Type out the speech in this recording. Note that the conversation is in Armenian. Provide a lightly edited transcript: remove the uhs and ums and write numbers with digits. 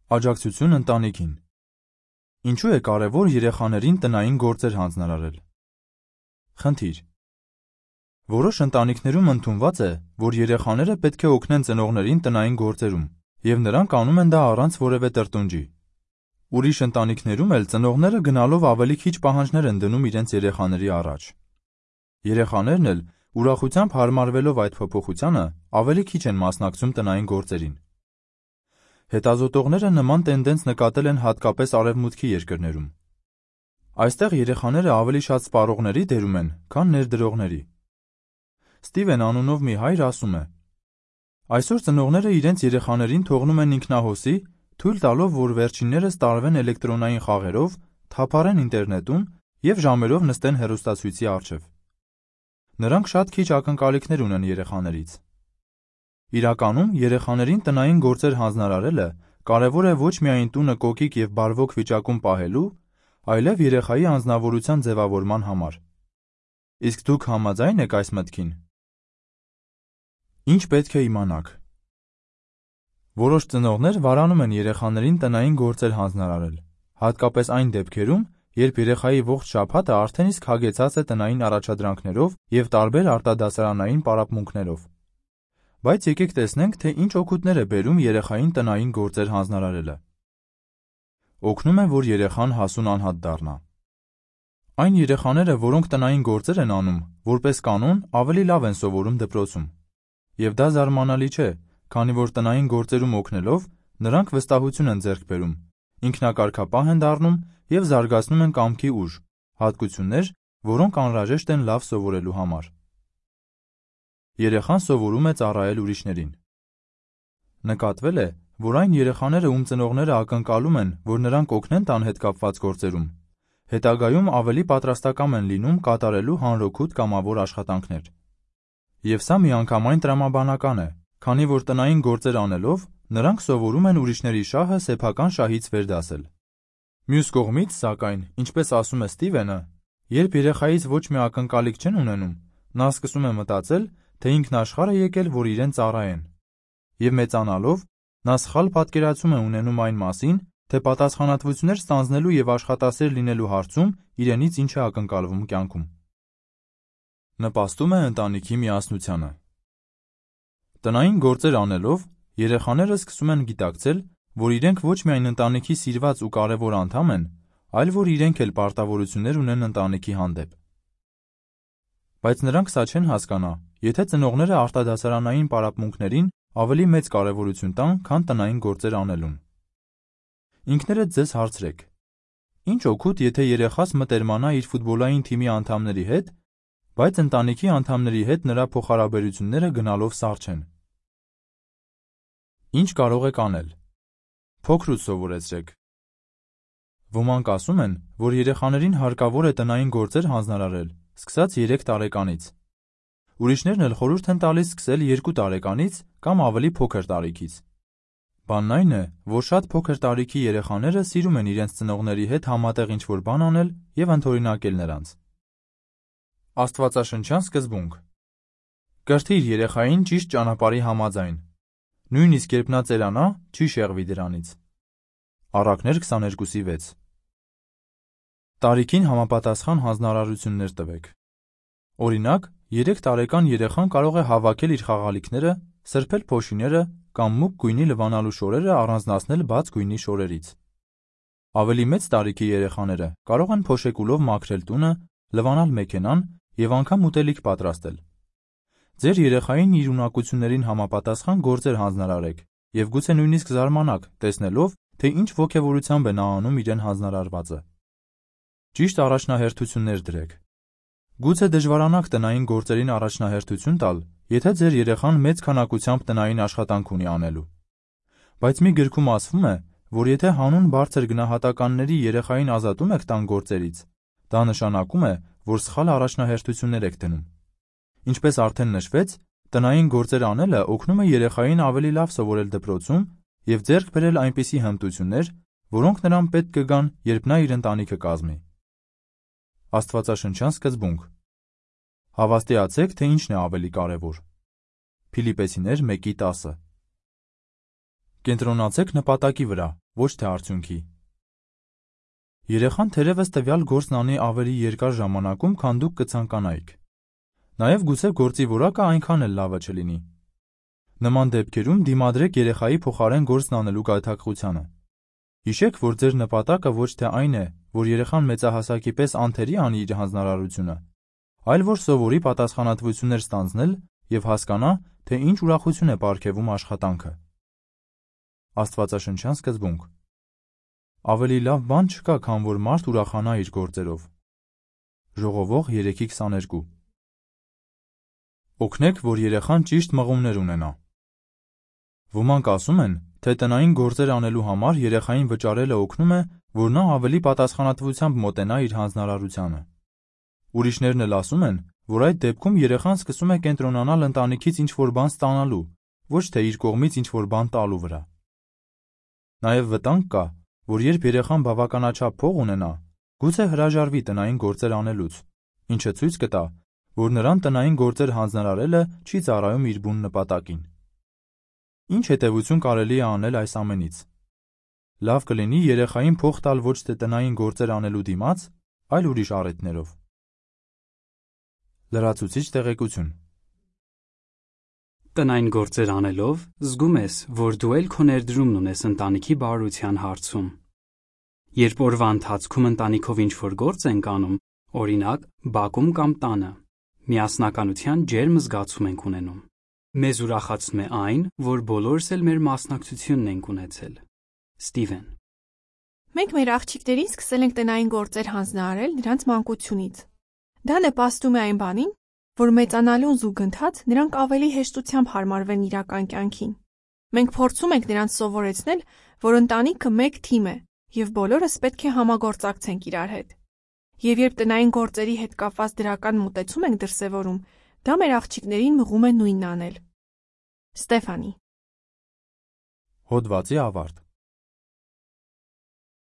Աջակցություն ընտանիքին։ Ինչու է կարևոր երեխաներին տնային գործեր հանձնարարել։ Խնդիր։ Որոշ ընտանիքներում ընդունված է, որ երեխաները պետք է օգնեն ծնողներին տնային գործերում, եւ նրանք անում են դա առանց որևէ տրտունջի։ Ուրիշ ընտանիքներում էլ ծնողները գնալով ավելի քիչ պահանջներ են դնում իրենց երեխաների առաջ։ Երեխաներն էլ, ուրախությամբ հարմարվելով այդ փոփոխությանը, ավելի քիչ են մասնակցում տնային գործերին։ Հետազոտողները նման տենդենց նկատել են հատկապես արևմուտքի երկրներում։ Այստեղ երեխաները ավելի շատ սպառողների դերում են, քան ներդրողների։ Ստիվեն անունով մի հայր ասում է. այսօր ծնողները իրենց երեխաներին թողնում են ինքնահոսի, թույլ տալով, որ վերջիններս տարվեն էլեկտրոնային խաղերով, թափառեն ինտերնետում և ժամերով նստեն հեռուստացույցի առջև։ Նրանք շատ քիչ ակնկալիքներ ունեն երեխաներից։ Իրականում երեխաներին տնային գործեր հանձնարարելը կարևոր է ոչ միայն տունը կոկիկ և բարվոք վիճակում պահելու, այլև երեխայի անձնավորության ձևավորման համար։ Իսկ դուք համաձայն եք այս մտքին։ Ինչ պետք է իմանաք։ Որոշ ծնողներ վարանում են երեխաներին տնային գործեր հանձնարարել, հատկապես այն դեպքերում, երբ երեխայի ողջ շաբաթը արդեն իսկ հագեցած է տնային առաջադրանքներով և տարբեր արտադասարանային պարապմունքներով։ Բայց եկեք տեսնենք, թե ինչ օգուտներ է բերում երեխային տնային գործեր հանձնարարելը։ Օգնում է, որ երեխան հասուն անհատ դառնա։ Այն երեխաները, որոնք տնային գործեր են անում, որպես կանոն, ավելի լավ են սովորում դպրոցում։ Եվ դա զարմանալի չէ, քանի որ տնային գործերում օգնելով նրանք վստահություն են ձեռք բերում, ինքնակարգապահ են դառնում և զարգացնում են կամքի ուժ, հատկություններ, որոնք անհրաժեշտ են լավ սովորելու համար։ Երեխան սովորում է ծառայել ուրիշներին։ Նկատվել է, որ այն երեխաները, ում ծնողները ակնկալում են, որ նրանք օգնեն տան հետ կապված գործերում, հետագայում ավելի պատրաստակամ են լինում կատարելու հանրօգուտ կամավոր աշխատանքներ։ Եվ սա միանգամայն տրամաբանական է, քանի որ տնային գործեր անելով նրանք սովորում են ուրիշների շահը սեփական շահից վերդասել։ Մյուս կողմից, սակայն, ինչպես ասում է Ստիվենը, երբ երեխայից ոչ մի ակնկալիք չեն ունենում, նա սկսում է մտածել, թե ինքն աշխարհ է եկել, որ իրեն ծառայեն։ Եվ մեծանալով, նա սխալ պատկերացում է ունենում այն մասին, թե պատասխանատվություններ ստանձնելու և աշխատասեր լինելու հարցում իրենից ինչ է ակնկալվում կյանքում։ Նպաստում է ընտանիքի միասնությանը։ Տնային գործեր անելով, երեխաները սկսում են գիտակցել, որ իրենք ոչ միայն ընտանիքի սիրված ու կարևոր անդամ են, այլ որ իրենք էլ պարտավորություններ ունեն ընտանիքի հանդեպ։ Բայց նրանք սա չեն հասկանա, եթե ծնողները արտադասարանային պարապմունքներին ավելի մեծ կարևորություն տան, քան տնային գործեր անելուն։ Ինքներդ ձեզ հարցրեք. ինչ օգուտ, եթե երեխաս մտերմանա իր ֆուտբոլային թիմի անդամների հետ, բայց ընտանիքի անդամների հետ նրա փոխհարաբերությունները գնալով սառչեն։ Ինչ կարող եք անել։ Փոքրուց սովորեցրեք։ Ոմանք ասում են, որ երեխաներին հարկավոր է տնային գործեր հանձնարարել, սկսած 3 տարեկանից։ Ուրիշներն էլ խորհուրդ են տալիս սկսել 2 տարեկանից կամ ավելի փոքր տարիքից։ Բանն այն է, որ շատ փոքր տարիքի երեխաները սիրում են իրենց ծնողների հետ համատեղ ինչ-որ բան անել և ընդօրինակել նրանց։ Աստվածաշնչյան սկզբունք. կրթիր երեխային ճիշտ ճանապարհի համաձայն, նույնիսկ երբ նա ծերանա, չի շեղվի դրանից։ Առակներ 22:6 Տարիքին համապատասխան հանձնարարություններ տվեք։ Օրինակ, 3 տարեկան երեխան կարող է հավաքել իր խաղալիքները, սրբել փոշիները կամ մուգ գույնի լվանալու շորերը առանձնացնել բաց գույնի շորերից։ Ավելի մեծ տարիքի երեխաները կարող են փոշեկուլով մաքրել տունը, լվանալ մեքենան և անգամ ուտելիք պատրաստել։ Ձեր երեխային իր ունակություններին համապատասխան գործեր հանձնարարեք և գուցե նույնիսկ զարմանաք, տեսնելով, թե ինչ ոգևորությամբ է նա անում իրեն հանձնարարվածը։ Ճիշտ առաջնահերթություններ դրեք։ Գուցե դժվարանաք տնային գործերին առաջնահերթություն տալ, եթե ձեր երեխան մեծ քանակությամբ տնային աշխատանք ունի անելու։ Բայց մի գրքում ասվում է, որ եթե հանուն բարձր գնահատականների երեխային ազատում եք տան գործերից, դա նշանակում է, որ սխալ առաջնահերթություններ եք դնում։ Ինչպես արդեն նշվեց, տնային գործեր անելը օգնում է երեխային ավելի լավ սովորել դպրոցում և ձեռք բերել այնպիսի հմտություններ, որոնք նրան պետք կգան, երբ նա իր ընտանիքը կազմի։ Աստվածաշնչյան սկզբունք. Հավաստիացեք, թե ինչն է ավելի կարևոր։ Փիլիպպեցիներ 1:10 Կենտրոնացեք նպատակի վրա, ոչ թե արդյունքի։ Երեխան թերևս տվյալ գործն անի ավելի երկար ժամանակում, քան դուք կցանկանայիք։ Նաև գուցե գործի որակը այնքան էլ լավը չլինի։ Նման դեպքերում դիմադրեք երեխայի փոխարեն գործն անելու գայթակղությանը։ Հիշեք, որ ձեր նպատակը ոչ թե այն է, որ երեխան մեծահասակի պես անթերի անի իր հանձնարարությունը, այլ որ սովորի պատասխանատվություններ ստանձնել և հասկանա, թե ինչ ուրախություն է պարգևում աշխատանքը։ Աստվածաշնչյան սկզբունք։ Ավելի լավ բան չկա, քան որ մարդ ուրախանա իր գործերով։ Ժողովող 3:22։ Օգնեք, որ երեխան ճիշտ մղումներ ունենա։ Ոմանք ասում են, թե տնային գործեր անելու համար երեխային վճարելը օգնում է, որ նա ավելի պատասխանատվությամբ մոտենա իր հանձնարարությանը։ Ուրիշներն էլ ասում են, որ այդ դեպքում երեխան սկսում է կենտրոնանալ ընտանիքից ինչ-որ բան ստանալու, ոչ թե իր կողմից ինչ-որ բան տալու վրա։ Նաև վտանգ կա, որ երբ երեխան բավականաչափ փող ունենա, գուցե հրաժարվի տնային գործեր անելուց, ինչը ցույց կտա, որ նրան տնային գործեր հանձնարարելը չի ծառայում իր բուն նպատակին։ Ինչ հետևություն կարելի է անել այս ամենից։ Լավ կլինի երեխային փող տալ ոչ թե տնային գործեր անելու դիմաց, այլ ուրիշ առիթներով։ Լրացուցիչ տեղեկություն։ Տնային գործեր անելով զգում ես, որ դու էլ քո ներդրումն ունես ընտանիքի բարության հարցում։ Երբ օրվա ընթացքում ընտանիքով ինչ-որ գործ ենք անում, օրինակ, բակում կամ տանը, միասնականության ջերմ զգացում ենք ունենում։ Մեզ ուրախացնում է այն, որ բոլորս էլ մեր մասնակցությունն ենք ունեցել։ Ստիվեն։ Մենք մեր աղջիկներին սկսել ենք տնային գործեր հանձնարարել նրանց մանկությունից։ Դա նպաստում է այն բանին, որ մեծանալուն զուգընթաց նրանք ավելի հեշտությամբ հարմարվեն իրական կյանքին։ Մենք փորձում ենք նրանց սովորեցնել, որ ընտանիքը մեկ թիմ է, և բոլորս պետք է համագործակցենք իրար հետ։ Եվ երբ տնային գործերի հետ կապված դրական մոտեցում ենք դրսևորում, դա մեր աղջիկներին մղում է նույնն անել։ Ստեֆանի։ Հոդվացի ավարտ։